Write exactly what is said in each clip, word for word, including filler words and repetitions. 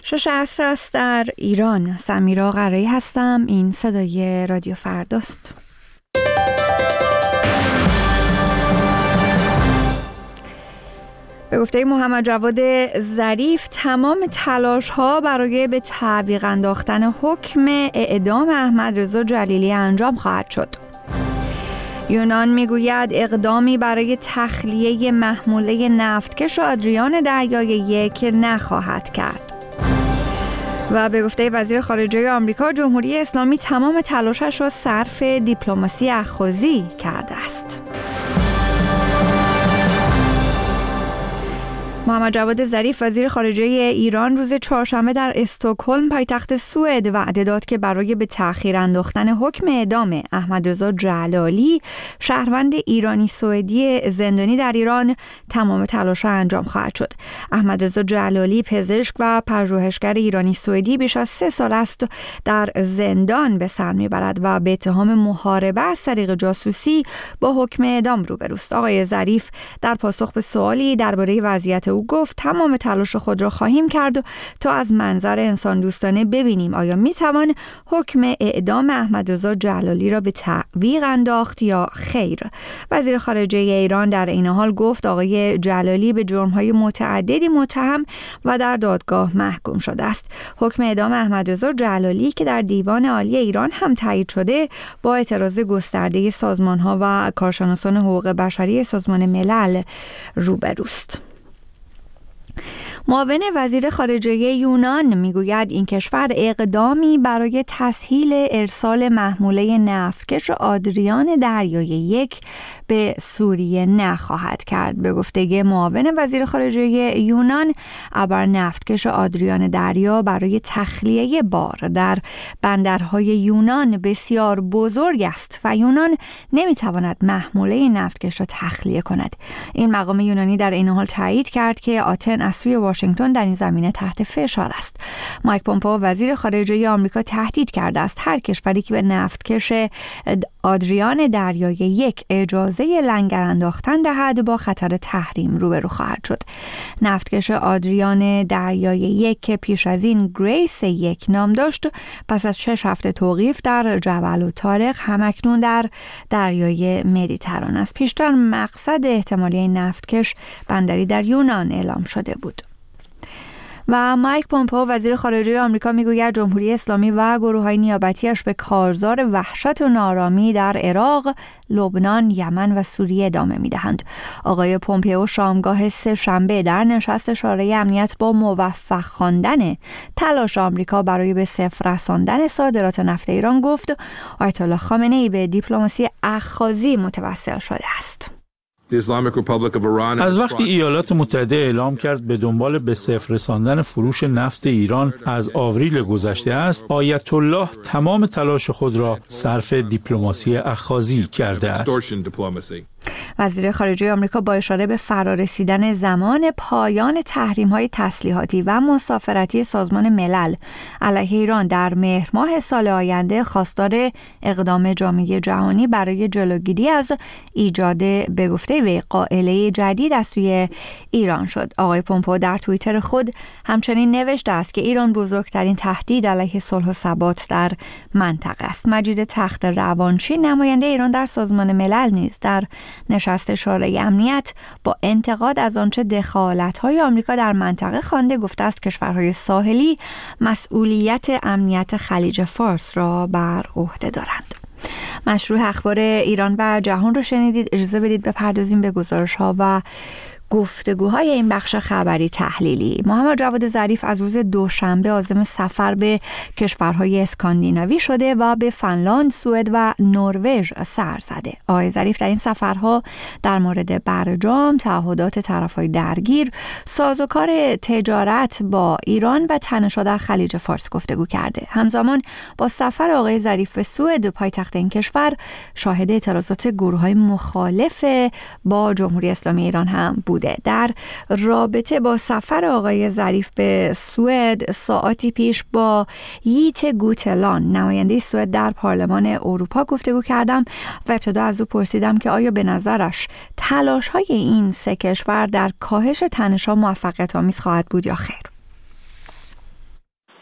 شش عصر است در ایران. سمیرا قرایی هستم. این صدای رادیو فرداست. به گفته محمد جواد ظریف تمام تلاش ها برای به تعویق انداختن حکم اعدام احمد رضا جلیلی انجام خواهد شد. یونان میگوید اقدامی برای تخلیه محموله نفتکش آدریان دریای یک نخواهد کرد. و به گفته وزیر خارجه آمریکا جمهوری اسلامی تمام تلاشش را صرف دیپلماسی اخاذی کرده است. محمد جواد ظریف وزیر خارجه ایران روز چهارشنبه در استکهلم پایتخت سوئد وعده داد که برای به تأخیر انداختن حکم اعدام احمد رضا جلالی شهروند ایرانی سوئدی زندانی در ایران تمام تلاش‌ها انجام خواهد شد. احمد رضا جلالی پزشک و پژوهشگر ایرانی سوئدی بیش از سه سال است در زندان به سر میبرد و به اتهام محاربه از طریق جاسوسی با حکم اعدام روبروست. آقای ظریف در پاسخ به سوالی درباره وضعیت او گفت تمام تلاش خود را خواهیم کرد تا از منظر انسان دوستانه ببینیم آیا می توان حکم اعدام احمد رضا جلالی را به تعویق انداخت یا خیر. وزیر خارجه ایران در این حال گفت آقای جلالی به جرم‌های متعددی متهم و در دادگاه محکوم شده است. حکم اعدام احمد رضا جلالی که در دیوان عالی ایران هم تایید شده با اعتراض گسترده سازمان‌ها و کارشناسان حقوق بشری سازمان ملل روبروست. معاون وزیر خارجه یونان میگوید این کشور اقدامی برای تسهیل ارسال محموله نفتکش آدریان دریای یک به سوریه نخواهد کرد. به گفته معاون وزیر خارجه یونان ابر نفتکش آدریان دریا برای تخلیه بار در بندرهای یونان بسیار بزرگ است و یونان نمیتواند محموله نفتکش را تخلیه کند. این مقام یونانی در این حال تایید کرد که آتن از سوی واشنگتن در این زمینه تحت فشار است. مایک پومپئو وزیر خارجه آمریکا تهدید کرده است هر کشوری که به نفتکش آدریان دریای یک اجازه لنگر انداختن دهد با خطر تحریم روبرو خواهد شد. نفتکش آدریان دریای یک که پیش از این گریس یک نام داشت پس از شش هفته توقیف در جبل الطارق همکنون در دریای مدیترانه است. پیشتر مقصد احتمالی این نفتکش بندری در یونان اعلام شده بود. و مایک پومپئو وزیر خارجه آمریکا میگوید جمهوری اسلامی و گروه‌های نیابتی‌اش به کارزار وحشت و نارامی در عراق، لبنان، یمن و سوریه ادامه می‌دهند. آقای پومپئو شامگاه سه شنبه در نشست شورای امنیت با موفق خواندن تلاش آمریکا برای به صفر رساندن صادرات نفت ایران گفت آیت الله خامنه‌ای به دیپلماسی اخاذی متوسل شده است. از وقتی ایالات متحده اعلام کرد به دنبال به صفر رساندن فروش نفت ایران از آوریل گذشته است، آیت الله تمام تلاش خود را صرف دیپلماسی اخاذی کرده است. وزیر خارجه آمریکا با اشاره به فرارسیدن زمان پایان تحریم‌های تسلیحاتی و مسافرتی سازمان ملل علیه ایران در مهر ماه سال آینده خواستار اقدام جامعه جهانی برای جلوگیری از ایجاد به گفته وی قائله جدید از سوی ایران شد. آقای پومپئو در توییتر خود همچنین نوشته است که ایران بزرگترین تهدید علیه صلح و ثبات در منطقه است. مجید تخت روانچی نماینده ایران در سازمان ملل نیز در نشست شورای امنیت با انتقاد از آنچه دخالت‌های آمریکا در منطقه خوانده گفته است کشورهای ساحلی مسئولیت امنیت خلیج فارس را بر عهده دارند. مشروع اخبار ایران و جهان رو شنیدید. اجازه بدید بپردازیم به گزارش‌ها و گفتگوهای این بخش خبری تحلیلی. محمد جواد ظریف از روز دوشنبه عازم سفر به کشورهای اسکاندیناوی شده و به فنلاند، سوئد و نروژ سر زده. آقای ظریف در این سفرها در مورد برجام، تعهدات طرفهای درگیر، سازوکار تجارت با ایران و تنش‌ها در خلیج فارس گفتگو کرده. همزمان با سفر آقای ظریف به سوئد، پایتخت این کشور، شاهد اعتراضات گروه‌های مخالف با جمهوری اسلامی ایران هم بوده. در رابطه با سفر آقای ظریف به سوئد ساعتی پیش با ییت گوتلان نماینده سوئد در پارلمان اروپا گفتگو کردم و ابتدا از او پرسیدم که آیا به نظرش تلاش‌های این سه کشور در کاهش تنش‌ها موفقیت آمیز خواهد بود یا خیر.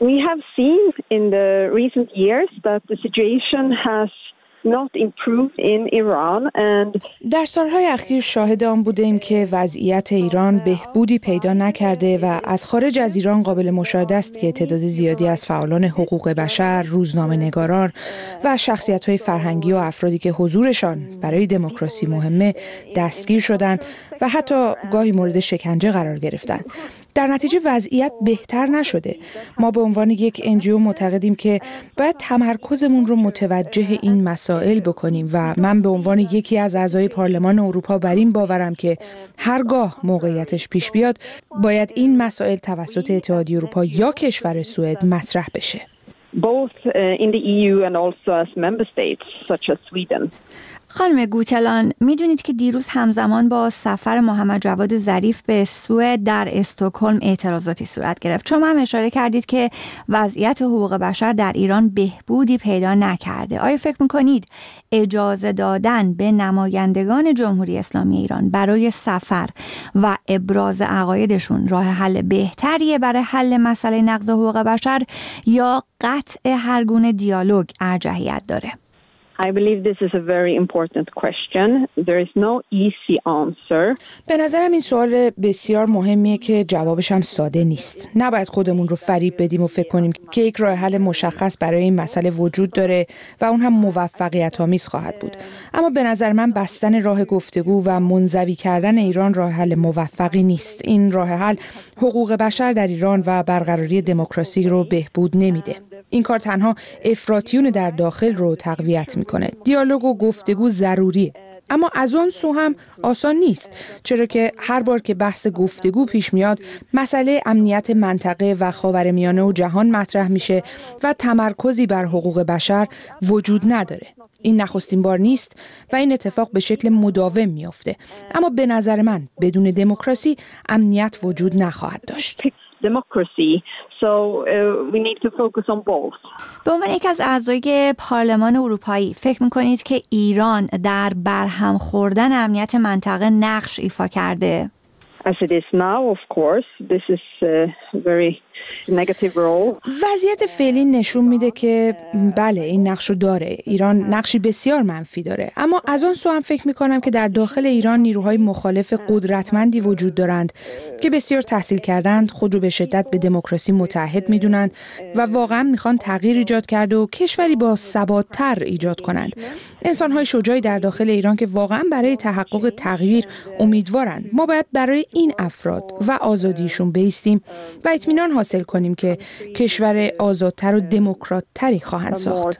We have seen in the recent years that the situation has not improved in Iran and در سالهای اخیر شاهد آن بودیم که وضعیت ایران بهبودی پیدا نکرده و از خارج از ایران قابل مشاهده است که تعداد زیادی از فعالان حقوق بشر، روزنامه‌نگاران و شخصیت‌های فرهنگی و افرادی که حضورشان برای دموکراسی مهمه دستگیر شدند و حتی گاهی مورد شکنجه قرار گرفتند. در نتیجه وضعیت بهتر نشده. ما به عنوان یک انجیو معتقدیم که باید تمرکزمون رو متوجه این مسائل بکنیم و من به عنوان یکی از اعضای پارلمان اروپا بر این باورم که هرگاه موقعیتش پیش بیاد باید این مسائل توسط اتحادیه اروپا یا کشور سوئد مطرح بشه. both in the E U and also as member states such as Sweden. خانم گوتلان، میدونید که دیروز همزمان با سفر محمد جواد ظریف به سوئد در استکهلم اعتراضاتی صورت گرفت. شما هم اشاره کردید که وضعیت حقوق بشر در ایران بهبودی پیدا نکرده. آیا فکر میکنید اجازه دادن به نمایندگان جمهوری اسلامی ایران برای سفر و ابراز عقایدشون راه حل بهتریه برای حل مسئله نقض حقوق بشر یا قطع هر گونه دیالوگ ارجحیت داره؟ I believe this is a very important question. There is no easy answer. به نظرم این سوال بسیار مهمیه که جوابش هم ساده نیست. نباید خودمون رو فریب بدیم و فکر کنیم که یک راه حل مشخص برای این مسئله وجود داره و اون هم موفقیت آمیز خواهد بود. اما به نظر من بستن راه گفتگو و منزوی کردن ایران راه حل موفقی نیست. این راه حل حقوق بشر در ایران و برقراری دموکراسی رو بهبود نمیده. این کار تنها افراطیون در داخل رو تقویت میکنه. دیالوگ و گفتگو ضروریه، اما از اون سو هم آسان نیست، چرا که هر بار که بحث گفتگو پیش میاد مسئله امنیت منطقه و خاورمیانه و جهان مطرح میشه و تمرکزی بر حقوق بشر وجود نداره. این نخستین بار نیست و این اتفاق به شکل مداوم میافته، اما به نظر من بدون دموکراسی امنیت وجود نخواهد داشت. Democracy. So uh, we need to focus on both. به عنوان یک از اعضای پارلمان اروپایی فکر می‌کنید که ایران در برهم خوردن امنیت منطقه نقش ایفا کرده؟ As it is now, of course, this is a very negative role. وضعیت فعلی نشون میده که بله این نقشو داره. ایران نقشی بسیار منفی داره، اما از اون سو هم فکر میکنم که در داخل ایران نیروهای مخالف قدرتمندی وجود دارند که بسیار تحصیل کردند، خود رو به شدت به دموکراسی متحد میدونند و واقعا میخوان تغییر ایجاد کرده و کشوری با ثبات‌تر ایجاد کنند. انسان‌های شجاعی در داخل ایران که واقعا برای تحقق تغییر امیدوارند. ما باید برای این افراد و آزادیشون بایستیم و اطمینان حاصل کنیم که کشور آزادتر و دموکرات‌تری خواهند ساخت.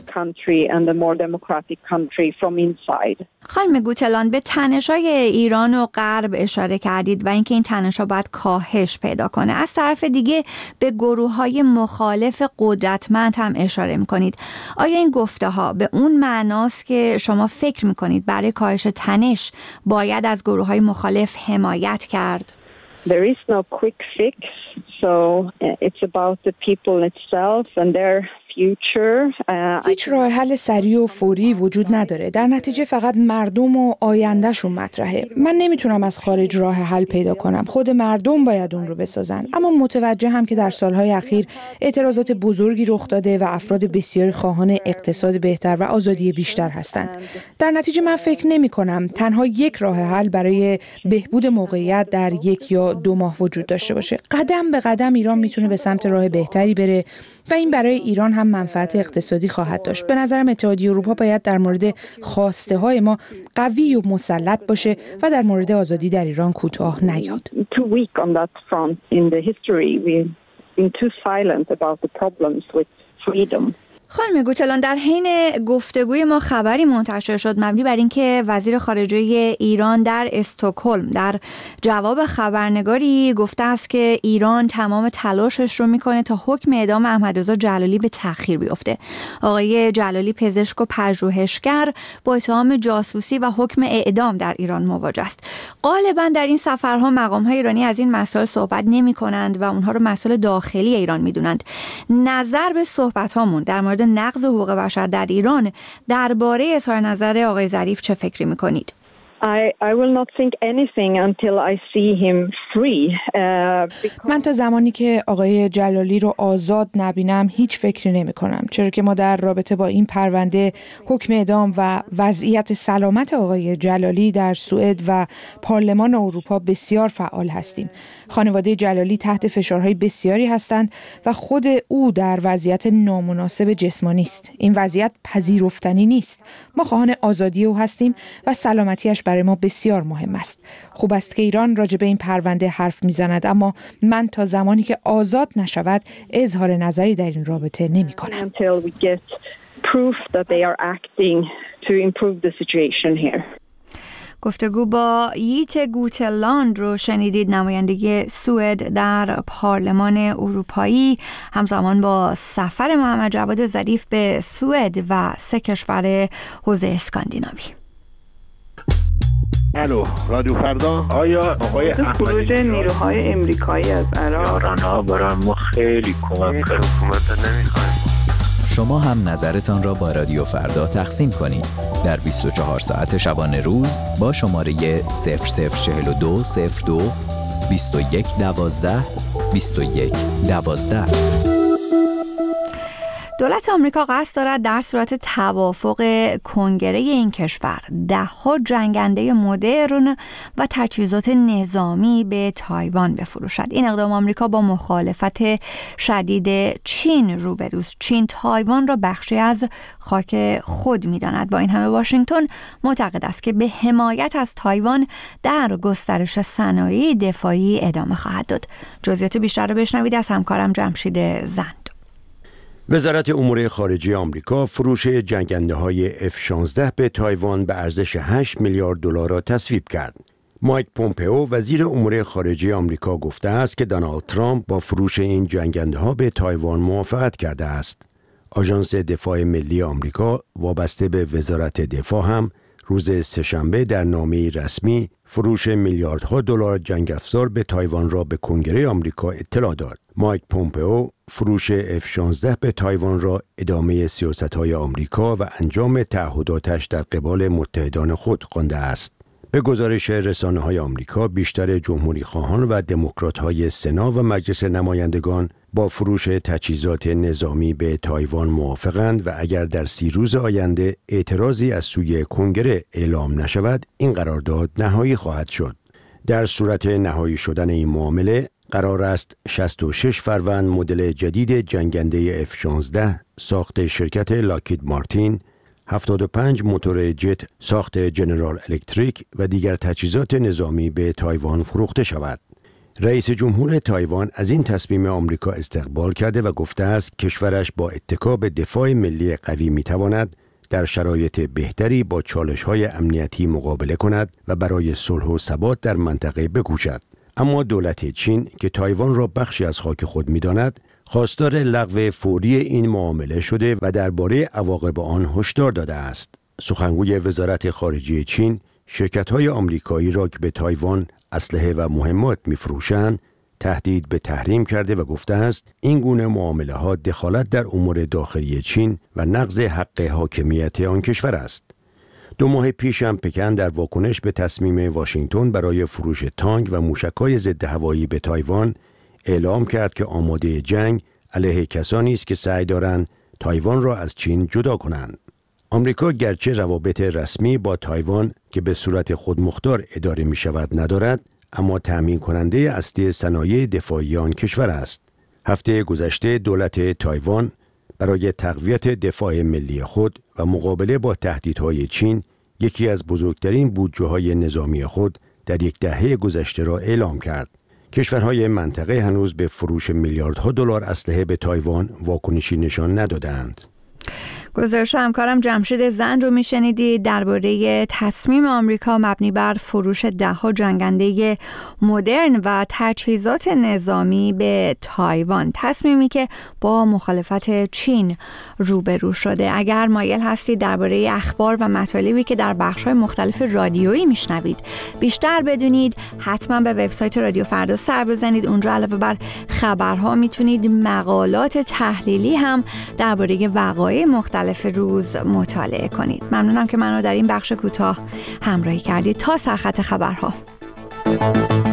خانم گوتلان، به تنش‌های ایران و غرب اشاره کردید و اینکه این تنش‌ها باید کاهش پیدا کنه. از طرف دیگه به گروه‌های مخالف قدرتمند هم اشاره می‌کنید. آیا این گفته‌ها به اون معناست که شما فکر می‌کنید برای کاهش تنش باید از گروه‌های مخالف حمایت کرد؟ There is no quick fix, so it's about the people itself and their هیچ راه حل سریع و فوری وجود نداره. در نتیجه فقط مردم و آیندهشون مطرحه. من نمیتونم از خارج راه حل پیدا کنم. خود مردم باید اون رو بسازن. اما متوجه هم که در سالهای اخیر اعتراضات بزرگی رخ داده و افراد بسیاری خواهان اقتصاد بهتر و آزادی بیشتر هستند. در نتیجه من فکر نمی کنم تنها یک راه حل برای بهبود موقعیت در یک یا دو ماه وجود داشته باشه. قدم به قدم ایران میتونه به سمت راه بهتری بره و این برای ایران هم منفعت اقتصادی خواهد داشت. به نظرم اتحادیه اروپا باید در مورد خواسته های ما قوی و مسلط باشه و در مورد آزادی در ایران کوتاه نیاد. خانم گوتلان، در حین گفتگوی ما خبری منتشر شد مبنی بر اینکه وزیر خارجه ایران در استکهلم در جواب خبرنگاری گفته است که ایران تمام تلاشش رو میکنه تا حکم اعدام احمدرضا جلالی به تأخیر بیفته. آقای جلالی پزشک و پژوهشگر با اتهام جاسوسی و حکم اعدام در ایران مواجه است. غالبا در این سفرها مقام‌های ایرانی از این مسائل صحبت نمی‌کنند و اونها رو مسائل داخلی ایران می‌دونند. نظر به صحبت‌هامون در مورد نقض حقوق بشر در ایران درباره اظهار نظر آقای ظریف چه فکری میکنید؟ I, I will not think anything until I see him free. Uh, because... من تا زمانی که آقای جلالی رو آزاد نبینم هیچ فکری نمی کنم، چرا که ما در رابطه با این پرونده، حکم اعدام و وضعیت سلامت آقای جلالی در سوئد و پارلمان اروپا بسیار فعال هستیم. خانواده جلالی تحت فشارهای بسیاری هستند و خود او در وضعیت نامناسب جسمانی است. این وضعیت پذیرفتنی نیست. ما خواهان آزادی او هستیم و سلامتیش برای ما بسیار مهم است. خوب است که ایران راجع به این پرونده حرف میزند، اما من تا زمانی که آزاد نشود اظهار نظری در این رابطه نمی کنم. گفتگو با ییت گوتلاند رو شنیدید، نماینده سوئد در پارلمان اروپایی، همزمان با سفر محمد جواد ظریف به سوئد و سه کشور حوزه اسکاندیناوی. الو، رادیو فردا. آیا آقای خروج نیروهای امریکایی از عراق یاران‌ها برای ما خیلی کمک کرد. حکومت نمیخوایم. شما هم نظرتان را با رادیو فردا تقسیم کنید در بیست و چهار ساعت شبانه روز با شماره صفر صفر چهل و دو صفر دو بیست و یک دوازده بیست و یک دوازده. دولت آمریکا قصد دارد در صورت توافق کنگره این کشور ده‌ها جنگنده مدرن و تجهیزات نظامی به تایوان بفروشد. این اقدام آمریکا با مخالفت شدید چین روبروست. چین تایوان را بخشی از خاک خود می‌داند. با این همه واشنگتن معتقد است که به حمایت از تایوان در گسترش صنایع دفاعی ادامه خواهد داد. جزئیات بیشتر را بشنوید از همکارم جمشید زند. وزارت امور خارجه آمریکا فروش جنگنده‌های اف شانزده به تایوان به ارزش هشت میلیارد دلار را تصویب کرد. مایک پومپئو وزیر امور خارجه آمریکا گفته است که دونالد ترامپ با فروش این جنگنده‌ها به تایوان موافقت کرده است. آژانس دفاع ملی آمریکا وابسته به وزارت دفاع هم روز سه‌شنبه در نامه‌ای رسمی فروش میلیاردها دلار جنگ افزار به تایوان را به کنگره آمریکا اطلاع داد. مایک پومپئو فروش اف شانزده به تایوان را ادامه سیاست‌های آمریکا و انجام تعهداتش در قبال متحدان خود خوانده است. به گزارش رسانه‌های آمریکا، بیشتر جمهوری‌خواهان و دموکرات‌های سنا و مجلس نمایندگان با فروش تجهیزات نظامی به تایوان موافقند و اگر در سی روز آینده اعتراضی از سوی کنگره اعلام نشود، این قرارداد نهایی خواهد شد. در صورت نهایی شدن این معامله، قرار است شصت و شش فروند مدل جدید جنگنده اف شانزده ساخت شرکت لاکهید مارتین، هفتاد و پنج موتور جت ساخت جنرال الکتریک و دیگر تجهیزات نظامی به تایوان فروخته شود. رئیس جمهور تایوان از این تصمیم آمریکا استقبال کرده و گفته است کشورش با اتکا به دفاع ملی قوی میتواند در شرایط بهتری با چالش‌های امنیتی مقابله کند و برای صلح و ثبات در منطقه بکوشد. اما دولت چین که تایوان را بخشی از خاک خود می‌داند، خواستار لغو فوری این معامله شده و درباره عواقب آن هشدار داده است. سخنگوی وزارت خارجه چین، شرکت‌های آمریکایی را که به تایوان اسلحه و مهمات می‌فروشند، تهدید به تحریم کرده و گفته است این گونه معامله‌ها دخالت در امور داخلی چین و نقض حق حاکمیت آن کشور است. دو ماه پیش هم پکن در واکنش به تصمیم واشنگتن برای فروش تانک و موشک‌های ضد هوایی به تایوان اعلام کرد که آماده جنگ علیه کسانی است که سعی دارند تایوان را از چین جدا کنند. آمریکا گرچه روابط رسمی با تایوان که به صورت خودمختار اداره می شود ندارد، اما تأمین کننده اصلی صنایع دفاعی آن کشور است. هفته گذشته دولت تایوان برای تقویت دفاع ملی خود و مقابله با تهدیدهای چین یکی از بزرگترین بودجه‌های نظامی خود در یک دهه گذشته را اعلام کرد. کشورهای منطقه هنوز به فروش میلیاردها دلار اسلحه به تایوان واکنشی نشان ندادند. گزارش همکارم جمشید زند رو میشنیدید درباره تصمیم آمریکا مبنی بر فروش ده‌ها جنگنده مدرن و تجهیزات نظامی به تایوان، تصمیمی که با مخالفت چین روبرو شده. اگر مایل هستید درباره اخبار و مطالبی که در بخش‌های مختلف رادیویی میشنوید بیشتر بدونید، حتما به وبسایت رادیو فردا سر بزنید. اونجا علاوه بر خبرها میتونید مقالات تحلیلی هم درباره وقایع مختلف مختلف روز مطالعه کنید. ممنونم که منو در این بخش کوتاه همراهی کردید. تا سرخط خبرها.